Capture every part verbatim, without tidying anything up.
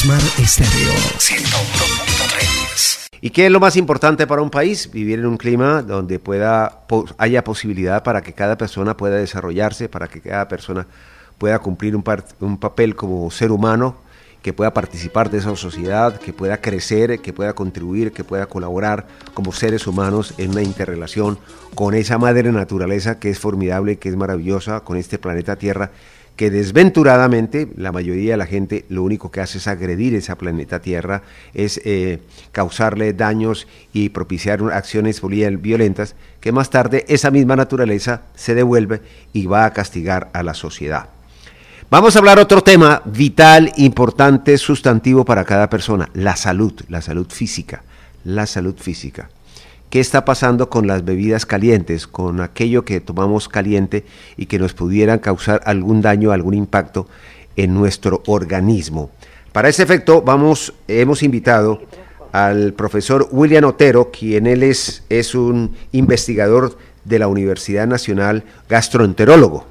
Jasmar Estéreo ciento uno punto tres. ¿Y qué es lo más importante para un país? Vivir en un clima donde pueda haya posibilidad para que cada persona pueda desarrollarse, para que cada persona pueda cumplir un, par, un papel como ser humano, que pueda participar de esa sociedad, que pueda crecer, que pueda contribuir, que pueda colaborar como seres humanos en una interrelación con esa madre naturaleza que es formidable, que es maravillosa, con este planeta Tierra, que desventuradamente la mayoría de la gente lo único que hace es agredir esa planeta Tierra, es eh, causarle daños y propiciar acciones violentas, que más tarde esa misma naturaleza se devuelve y va a castigar a la sociedad. Vamos a hablar otro tema vital, importante, sustantivo para cada persona, la salud, la salud física, la salud física. ¿Qué está pasando con las bebidas calientes, con aquello que tomamos caliente y que nos pudieran causar algún daño, algún impacto en nuestro organismo? Para ese efecto, vamos, hemos invitado al profesor William Otero, quien él es, es un investigador de la Universidad Nacional, gastroenterólogo.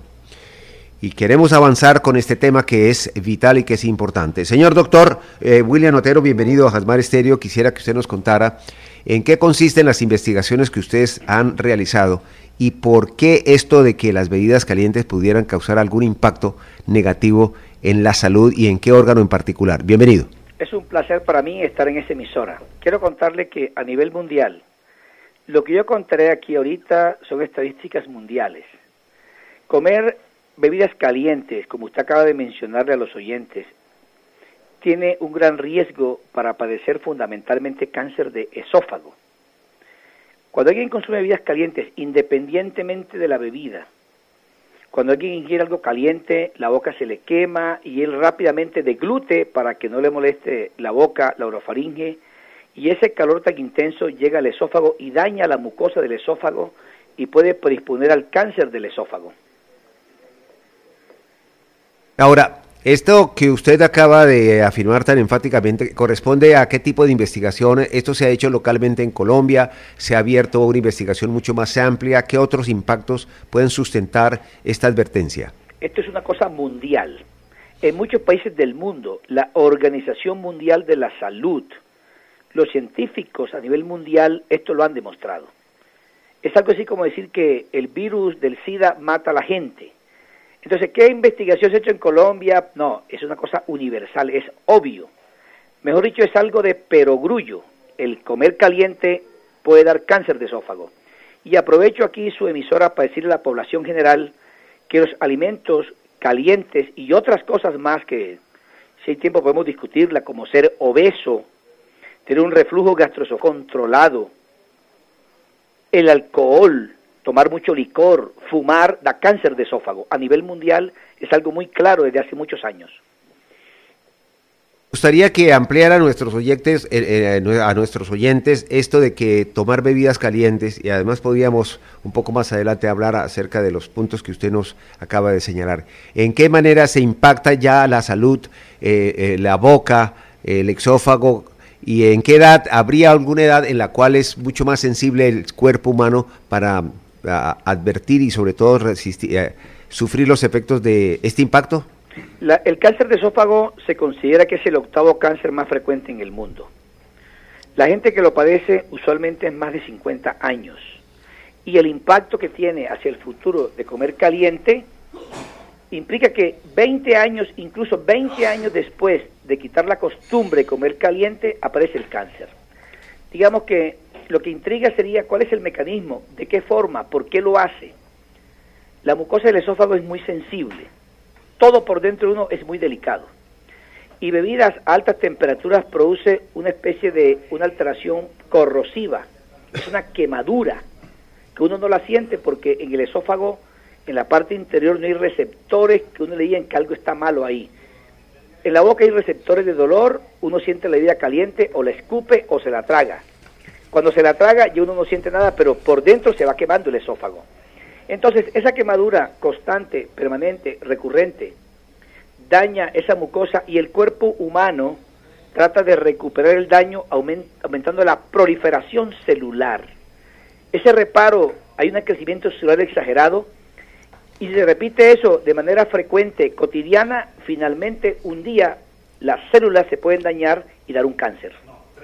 Y queremos avanzar con este tema que es vital y que es importante. Señor doctor eh, William Otero, bienvenido a Jasmar Estéreo. Quisiera que usted nos contara en qué consisten las investigaciones que ustedes han realizado y por qué esto de que las bebidas calientes pudieran causar algún impacto negativo en la salud y en qué órgano en particular. Bienvenido. Es un placer para mí estar en esa emisora. Quiero contarle que a nivel mundial, lo que yo contaré aquí ahorita son estadísticas mundiales. Comer bebidas calientes, como usted acaba de mencionarle a los oyentes, tiene un gran riesgo para padecer fundamentalmente cáncer de esófago. Cuando alguien consume bebidas calientes, independientemente de la bebida, cuando alguien ingiere algo caliente, la boca se le quema y él rápidamente deglute para que no le moleste la boca, la orofaringe, y ese calor tan intenso llega al esófago y daña la mucosa del esófago y puede predisponer al cáncer del esófago. Ahora, esto que usted acaba de afirmar tan enfáticamente, ¿corresponde a qué tipo de investigación? ¿Esto se ha hecho localmente en Colombia? ¿Se ha abierto una investigación mucho más amplia? ¿Qué otros impactos pueden sustentar esta advertencia? Esto es una cosa mundial. En muchos países del mundo, la Organización Mundial de la Salud, los científicos a nivel mundial, esto lo han demostrado. Es algo así como decir que el virus del SIDA mata a la gente. Entonces, ¿qué investigación se ha hecho en Colombia? No, es una cosa universal, es obvio. Mejor dicho, es algo de perogrullo. El comer caliente puede dar cáncer de esófago. Y aprovecho aquí su emisora para decirle a la población general que los alimentos calientes y otras cosas más que, si hay tiempo, podemos discutirla, como ser obeso, tener un reflujo gastroesofágico controlado, el alcohol, tomar mucho licor, fumar, da cáncer de esófago. A nivel mundial es algo muy claro desde hace muchos años. Me gustaría que ampliara a nuestros oyentes, eh, eh, a nuestros oyentes esto de que tomar bebidas calientes, y además podríamos un poco más adelante hablar acerca de los puntos que usted nos acaba de señalar. ¿En qué manera se impacta ya la salud, eh, eh, la boca, el esófago? ¿Y en qué edad, habría alguna edad en la cual es mucho más sensible el cuerpo humano para a advertir y sobre todo resistir, eh, sufrir los efectos de este impacto? La, el cáncer de esófago se considera que es el octavo cáncer más frecuente en el mundo. La gente que lo padece usualmente es más de cincuenta años y el impacto que tiene hacia el futuro de comer caliente implica que veinte años, incluso veinte años después de quitar la costumbre de comer caliente, aparece el cáncer. Digamos que lo que intriga sería cuál es el mecanismo, de qué forma, por qué lo hace. La mucosa del esófago es muy sensible. Todo por dentro de uno es muy delicado. Y bebidas a altas temperaturas produce una especie de una alteración corrosiva. Es una quemadura que uno no la siente porque en el esófago, en la parte interior, no hay receptores que uno le digan que algo está malo ahí. En la boca hay receptores de dolor, uno siente la bebida caliente o la escupe o se la traga. Cuando se la traga ya uno no siente nada, pero por dentro se va quemando el esófago. Entonces, esa quemadura constante, permanente, recurrente, daña esa mucosa y el cuerpo humano trata de recuperar el daño aument- aumentando la proliferación celular. Ese reparo, hay un crecimiento celular exagerado y si se repite eso de manera frecuente, cotidiana, finalmente un día las células se pueden dañar y dar un cáncer.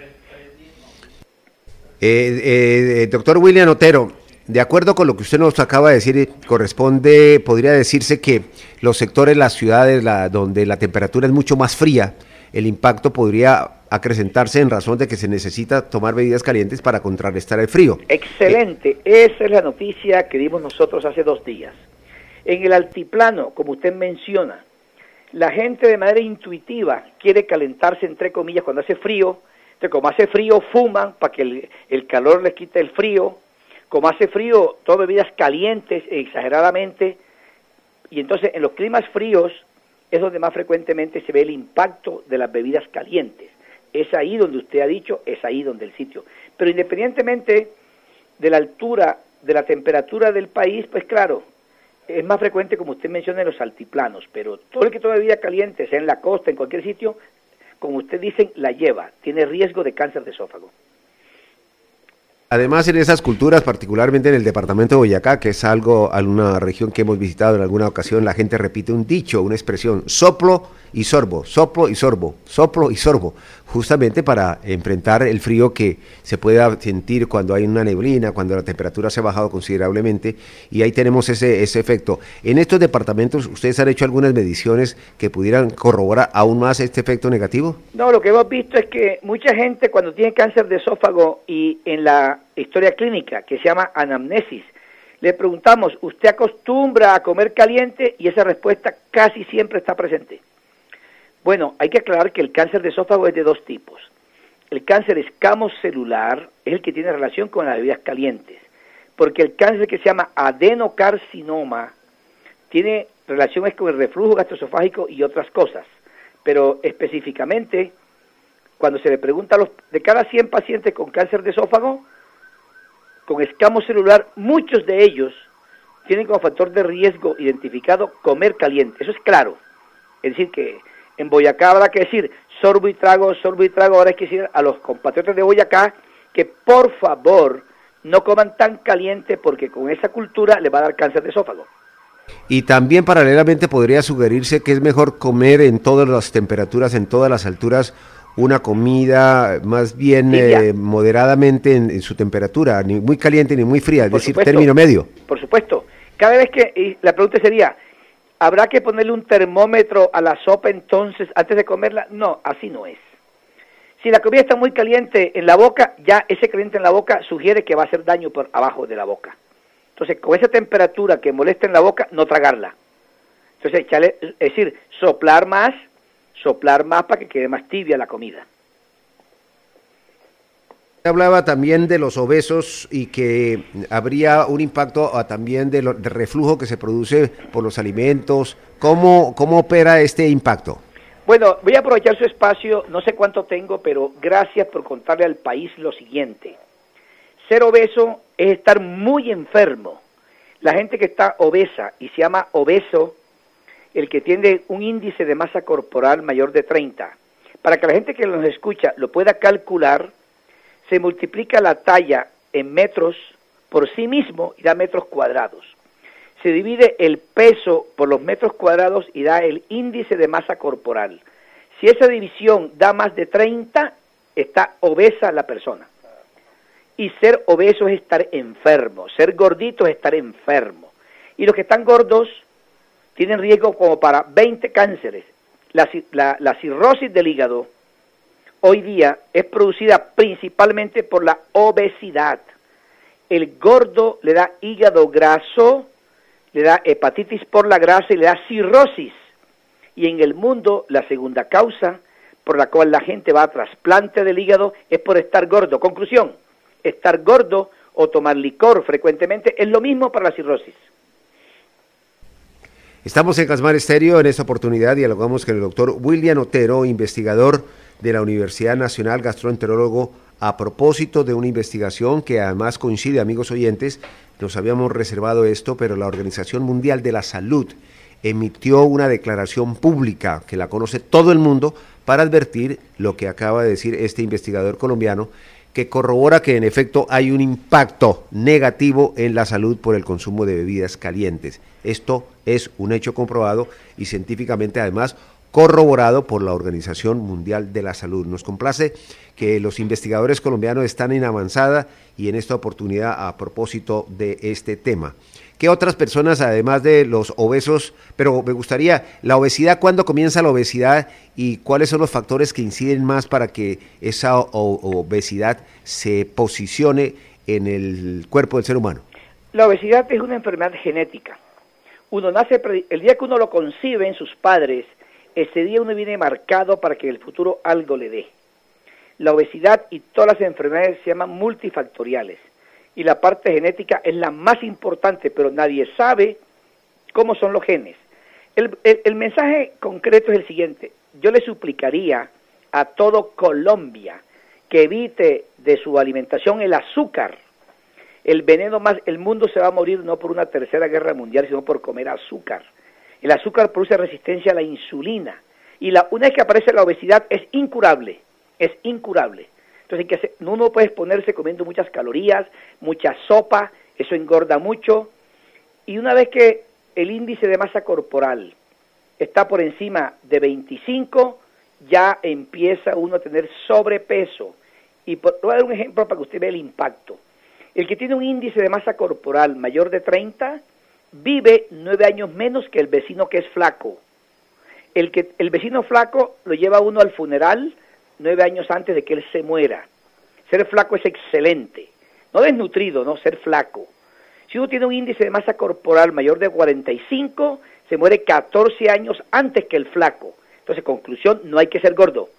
Eh, eh, doctor William Otero, de acuerdo con lo que usted nos acaba de decir, corresponde, podría decirse que los sectores, las ciudades, la, donde la temperatura es mucho más fría, el impacto podría acrecentarse en razón de que se necesita tomar medidas calientes para contrarrestar el frío. Excelente, eh, esa es la noticia que dimos nosotros hace dos días. En el altiplano, como usted menciona, la gente de manera intuitiva quiere calentarse, entre comillas, cuando hace frío. Entonces, como hace frío, fuman para que el, el calor les quite el frío. Como hace frío, toman bebidas calientes exageradamente. Y entonces, en los climas fríos es donde más frecuentemente se ve el impacto de las bebidas calientes. Es ahí donde usted ha dicho, es ahí donde el sitio. Pero independientemente de la altura, de la temperatura del país, pues claro, es más frecuente, como usted menciona, en los altiplanos, pero todo el que toma bebida caliente, sea en la costa, en cualquier sitio, como usted dice, la lleva, tiene riesgo de cáncer de esófago. Además, en esas culturas, particularmente en el departamento de Boyacá, que es algo, alguna región que hemos visitado en alguna ocasión, la gente repite un dicho, una expresión, soplo y sorbo, soplo y sorbo, soplo y sorbo, justamente para enfrentar el frío que se pueda sentir cuando hay una neblina, cuando la temperatura se ha bajado considerablemente, y ahí tenemos ese, ese efecto. En estos departamentos, ¿ustedes han hecho algunas mediciones que pudieran corroborar aún más este efecto negativo? No, lo que hemos visto es que mucha gente cuando tiene cáncer de esófago y en la historia clínica, que se llama anamnesis, le preguntamos, ¿usted acostumbra a comer caliente? Y esa respuesta casi siempre está presente. Bueno, hay que aclarar que el cáncer de esófago es de dos tipos. El cáncer escamocelular es el que tiene relación con las bebidas calientes, porque el cáncer que se llama adenocarcinoma tiene relaciones con el reflujo gastroesofágico y otras cosas, pero específicamente, cuando se le pregunta a los, de cada cien pacientes con cáncer de esófago, con escamocelular, muchos de ellos tienen como factor de riesgo identificado comer caliente. Eso es claro. Es decir, que en Boyacá habrá que decir sorbo y trago, sorbo y trago. Ahora hay que decir a los compatriotas de Boyacá que por favor no coman tan caliente porque con esa cultura le va a dar cáncer de esófago. Y también paralelamente podría sugerirse que es mejor comer en todas las temperaturas, en todas las alturas, una comida más bien eh, moderadamente en, en su temperatura, ni muy caliente ni muy fría, es por decir, supuesto, término medio. Por supuesto. Cada vez que, y la pregunta sería, ¿habrá que ponerle un termómetro a la sopa entonces antes de comerla? No, así no es. Si la comida está muy caliente en la boca, ya ese caliente en la boca sugiere que va a hacer daño por abajo de la boca. Entonces, con esa temperatura que molesta en la boca, no tragarla. Entonces, echarle, es decir, soplar más, soplar más para que quede más tibia la comida. Hablaba también de los obesos y que habría un impacto a, también de, lo, de reflujo que se produce por los alimentos. ¿Cómo, cómo opera este impacto? Bueno, voy a aprovechar su espacio, no sé cuánto tengo, pero gracias por contarle al país lo siguiente. Ser obeso es estar muy enfermo. La gente que está obesa y se llama obeso, el que tiene un índice de masa corporal mayor de treinta. Para que la gente que nos escucha lo pueda calcular, se multiplica la talla en metros por sí mismo y da metros cuadrados. Se divide el peso por los metros cuadrados y da el índice de masa corporal. Si esa división da más de treinta, está obesa la persona. Y ser obeso es estar enfermo, ser gordito es estar enfermo. Y los que están gordos tienen riesgo como para veinte cánceres. La, la, la cirrosis del hígado hoy día es producida principalmente por la obesidad. El gordo le da hígado graso, le da hepatitis por la grasa y le da cirrosis. Y en el mundo la segunda causa por la cual la gente va a trasplante del hígado es por estar gordo. Conclusión, estar gordo o tomar licor frecuentemente es lo mismo para la cirrosis. Estamos en Casmar Estéreo, en esta oportunidad dialogamos con el doctor William Otero, investigador de la Universidad Nacional, gastroenterólogo, a propósito de una investigación que además coincide, amigos oyentes, nos habíamos reservado esto, pero la Organización Mundial de la Salud emitió una declaración pública que la conoce todo el mundo para advertir lo que acaba de decir este investigador colombiano, que corrobora que en efecto hay un impacto negativo en la salud por el consumo de bebidas calientes. Esto es un hecho comprobado y científicamente además corroborado por la Organización Mundial de la Salud. Nos complace que los investigadores colombianos están en avanzada y en esta oportunidad a propósito de este tema. ¿Qué otras personas, además de los obesos, pero me gustaría, la obesidad, cuándo comienza la obesidad y cuáles son los factores que inciden más para que esa obesidad se posicione en el cuerpo del ser humano? La obesidad es una enfermedad genética. Uno nace, el día que uno lo concibe en sus padres, ese día uno viene marcado para que en el futuro algo le dé. La obesidad y todas las enfermedades se llaman multifactoriales y la parte genética es la más importante, pero nadie sabe cómo son los genes. El, el, el mensaje concreto es el siguiente: yo le suplicaría a todo Colombia que evite de su alimentación el azúcar. El veneno más, el mundo se va a morir no por una tercera guerra mundial, sino por comer azúcar. El azúcar produce resistencia a la insulina y la, una vez que aparece la obesidad es incurable, es incurable. Entonces hay que hacer, uno puede exponerse comiendo muchas calorías, mucha sopa, eso engorda mucho. Y una vez que el índice de masa corporal está por encima de veinticinco, ya empieza uno a tener sobrepeso. Y por, voy a dar un ejemplo para que usted vea el impacto. El que tiene un índice de masa corporal mayor de treinta, vive nueve años menos que el vecino que es flaco. El, que, el vecino flaco lo lleva uno al funeral nueve años antes de que él se muera. Ser flaco es excelente. No desnutrido, no, ser flaco. Si uno tiene un índice de masa corporal mayor de cuarenta y cinco, se muere catorce años antes que el flaco. Entonces, conclusión, no hay que ser gordo.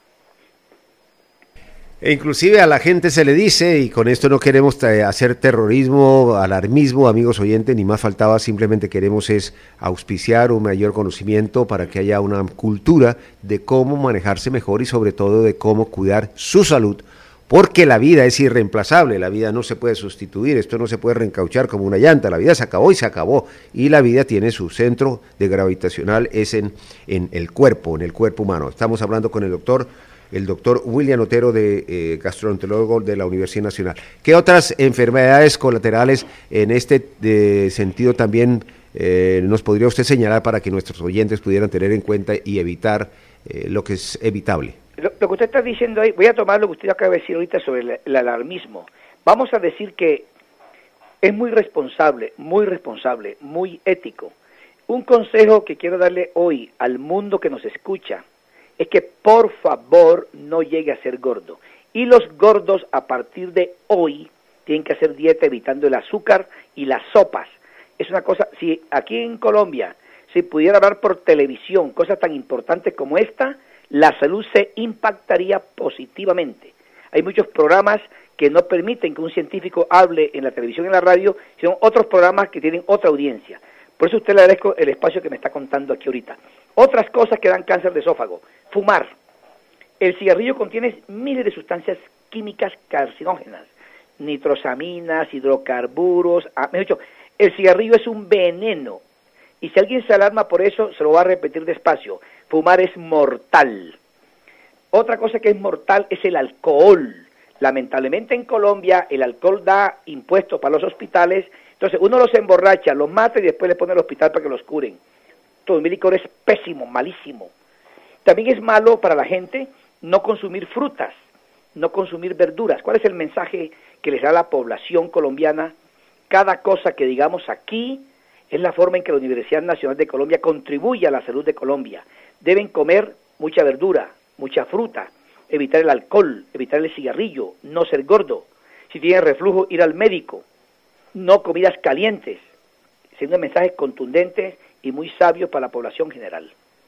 E inclusive a la gente se le dice, y con esto no queremos hacer terrorismo, alarmismo, amigos oyentes, ni más faltaba, simplemente queremos es auspiciar un mayor conocimiento para que haya una cultura de cómo manejarse mejor y sobre todo de cómo cuidar su salud, porque la vida es irreemplazable, la vida no se puede sustituir, esto no se puede reencauchar como una llanta, la vida se acabó y se acabó, y la vida tiene su centro de gravitacional, es en, en el cuerpo, en el cuerpo humano. Estamos hablando con el doctor el doctor William Otero, de eh, gastroenterólogo de la Universidad Nacional. ¿Qué otras enfermedades colaterales en este de sentido también eh, nos podría usted señalar para que nuestros oyentes pudieran tener en cuenta y evitar eh, lo que es evitable? Lo, lo que usted está diciendo ahí, voy a tomar lo que usted acaba de decir ahorita sobre el, el alarmismo. Vamos a decir que es muy responsable, muy responsable, muy ético. Un consejo que quiero darle hoy al mundo que nos escucha es que por favor no llegue a ser gordo. Y los gordos a partir de hoy tienen que hacer dieta evitando el azúcar y las sopas. Es una cosa, si aquí en Colombia se pudiera hablar por televisión cosas tan importantes como esta, la salud se impactaría positivamente. Hay muchos programas que no permiten que un científico hable en la televisión y en la radio, sino otros programas que tienen otra audiencia. Por eso usted le agradezco el espacio que me está contando aquí ahorita. Otras cosas que dan cáncer de esófago. Fumar. El cigarrillo contiene miles de sustancias químicas carcinógenas. Nitrosaminas, hidrocarburos. Ah, mejor dicho, el cigarrillo es un veneno. Y si alguien se alarma por eso, se lo va a repetir despacio. Fumar es mortal. Otra cosa que es mortal es el alcohol. Lamentablemente en Colombia el alcohol da impuestos para los hospitales. Entonces uno los emborracha, los mata y después les pone al hospital para que los curen. Consumir licor es pésimo, malísimo. También es malo para la gente no consumir frutas, no consumir verduras. ¿Cuál es el mensaje que les da la población colombiana? Cada cosa que digamos aquí es la forma en que la Universidad Nacional de Colombia contribuye a la salud de Colombia. Deben comer mucha verdura, mucha fruta, evitar el alcohol, evitar el cigarrillo, no ser gordo. Si tienen reflujo, ir al médico. No comidas calientes, siendo mensajes contundentes y muy sabios para la población general.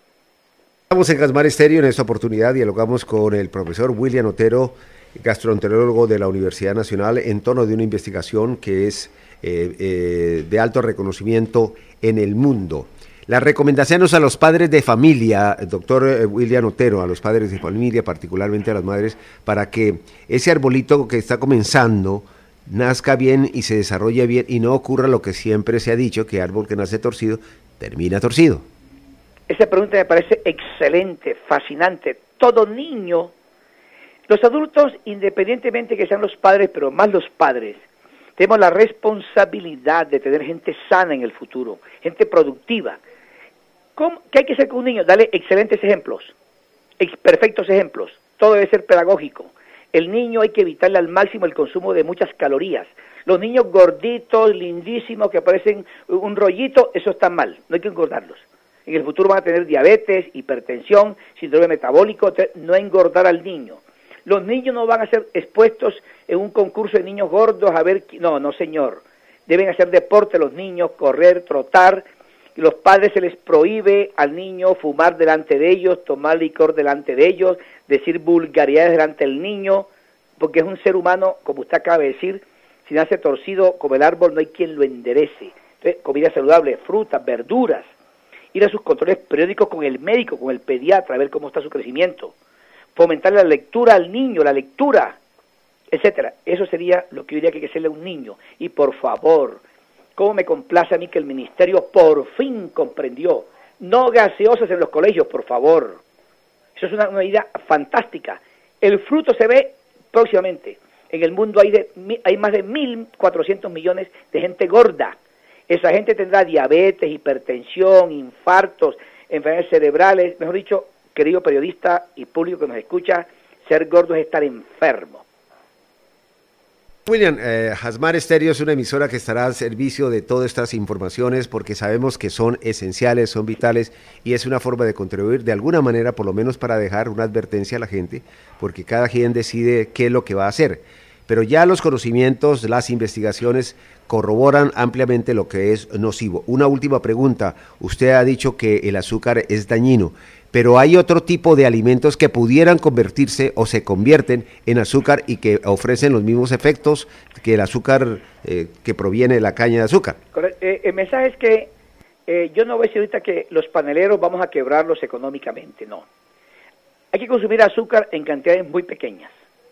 Estamos en Gasmar Estéreo. En esta oportunidad dialogamos con el profesor William Otero, gastroenterólogo de la Universidad Nacional, en torno de una investigación que es eh, eh, de alto reconocimiento en el mundo. Las recomendaciones a los padres de familia, doctor William Otero, a los padres de familia, particularmente a las madres, para que ese arbolito que está comenzando nazca bien y se desarrolle bien y no ocurra lo que siempre se ha dicho, que árbol que nace torcido termina torcido. Esa pregunta me parece excelente, fascinante. Todo niño, los adultos, independientemente que sean los padres, pero más los padres, tenemos la responsabilidad de tener gente sana en el futuro, gente productiva. ¿Cómo? ¿Qué hay que hacer con un niño? Dale excelentes ejemplos, ex perfectos ejemplos. Todo debe ser pedagógico. El niño hay que evitarle al máximo el consumo de muchas calorías. Los niños gorditos, lindísimos, que parecen un rollito, eso está mal, no hay que engordarlos. En el futuro van a tener diabetes, hipertensión, síndrome metabólico, no engordar al niño. Los niños no van a ser expuestos en un concurso de niños gordos a ver... No, no señor. Deben hacer deporte los niños, correr, trotar. Y los padres se les prohíbe al niño fumar delante de ellos, tomar licor delante de ellos, decir vulgaridades delante del niño, porque es un ser humano, como usted acaba de decir, si nace torcido como el árbol no hay quien lo enderece. Entonces, comida saludable, frutas, verduras, ir a sus controles periódicos con el médico, con el pediatra, a ver cómo está su crecimiento, fomentar la lectura al niño, la lectura, etcétera. Eso sería lo que yo diría que hay que hacerle a un niño. Y por favor, cómo me complace a mí que el ministerio por fin comprendió, no gaseosas en los colegios, por favor. Eso es una, una idea fantástica. El fruto se ve próximamente. En el mundo hay, de, hay más de mil cuatrocientos millones de gente gorda. Esa gente tendrá diabetes, hipertensión, infartos, enfermedades cerebrales. Mejor dicho, querido periodista y público que nos escucha, ser gordo es estar enfermo. William, eh, Hasmar Estéreo es una emisora que estará al servicio de todas estas informaciones porque sabemos que son esenciales, son vitales y es una forma de contribuir de alguna manera, por lo menos para dejar una advertencia a la gente, porque cada quien decide qué es lo que va a hacer. Pero ya los conocimientos, las investigaciones corroboran ampliamente lo que es nocivo. Una última pregunta. Usted ha dicho que el azúcar es dañino, pero hay otro tipo de alimentos que pudieran convertirse o se convierten en azúcar y que ofrecen los mismos efectos que el azúcar eh, que proviene de la caña de azúcar. Eh, el mensaje es que eh, yo no voy a decir ahorita que los paneleros vamos a quebrarlos económicamente, no. Hay que consumir azúcar en cantidades muy pequeñas,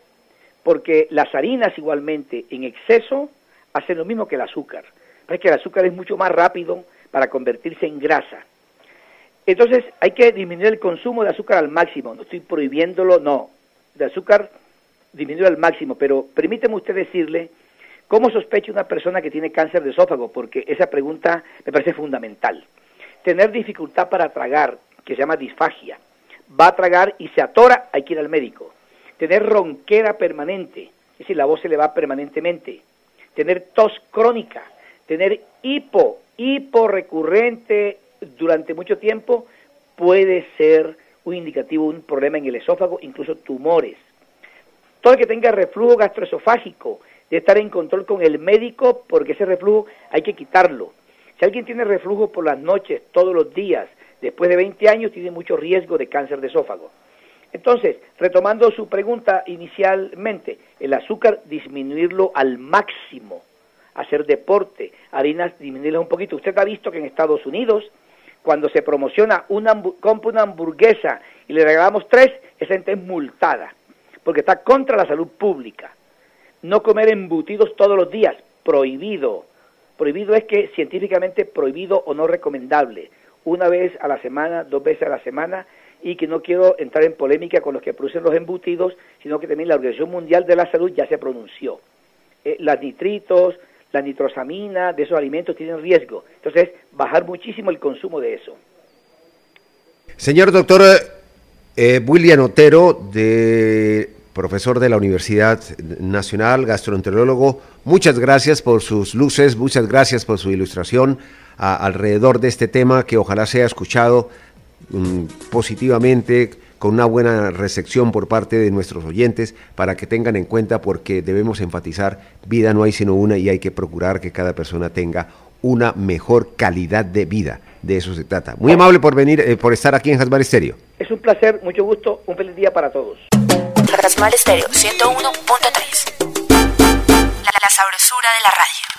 porque las harinas igualmente en exceso hacen lo mismo que el azúcar. Pero es que el azúcar es mucho más rápido para convertirse en grasa. Entonces hay que disminuir el consumo de azúcar al máximo. No estoy prohibiéndolo, no. De azúcar disminuir al máximo, pero permíteme usted decirle cómo sospecha una persona que tiene cáncer de esófago, porque esa pregunta me parece fundamental. Tener dificultad para tragar, que se llama disfagia. Va a tragar y se atora, hay que ir al médico. Tener ronquera permanente, es decir, la voz se le va permanentemente. Tener tos crónica, tener hipo, hipo recurrente durante mucho tiempo, puede ser un indicativo de un problema en el esófago, incluso tumores. Todo el que tenga reflujo gastroesofágico debe estar en control con el médico, porque ese reflujo hay que quitarlo. Si alguien tiene reflujo por las noches, todos los días, después de veinte años, tiene mucho riesgo de cáncer de esófago. Entonces, retomando su pregunta inicialmente, el azúcar disminuirlo al máximo, hacer deporte, harinas disminuirlas un poquito. Usted ha visto que en Estados Unidos, cuando se promociona, una compra una hamburguesa y le regalamos tres, esa gente es multada, porque está contra la salud pública. No comer embutidos todos los días, prohibido. Prohibido es que científicamente prohibido o no recomendable. Una vez a la semana, dos veces a la semana, y que no quiero entrar en polémica con los que producen los embutidos, sino que también la Organización Mundial de la Salud ya se pronunció. Eh, las nitritos, la nitrosamina de esos alimentos tienen riesgo. Entonces, bajar muchísimo el consumo de eso. Señor doctor eh, William Otero, de, profesor de la Universidad Nacional, gastroenterólogo, muchas gracias por sus luces, muchas gracias por su ilustración a, alrededor de este tema que ojalá sea escuchado um, positivamente, con una buena recepción por parte de nuestros oyentes, para que tengan en cuenta, porque debemos enfatizar, vida no hay sino una y hay que procurar que cada persona tenga una mejor calidad de vida. De eso se trata. Muy amable por venir, eh, por estar aquí en Hasmar Estéreo. Es un placer, mucho gusto, un feliz día para todos. Hasmar Estéreo ciento uno punto tres. La, la sabrosura de la radio.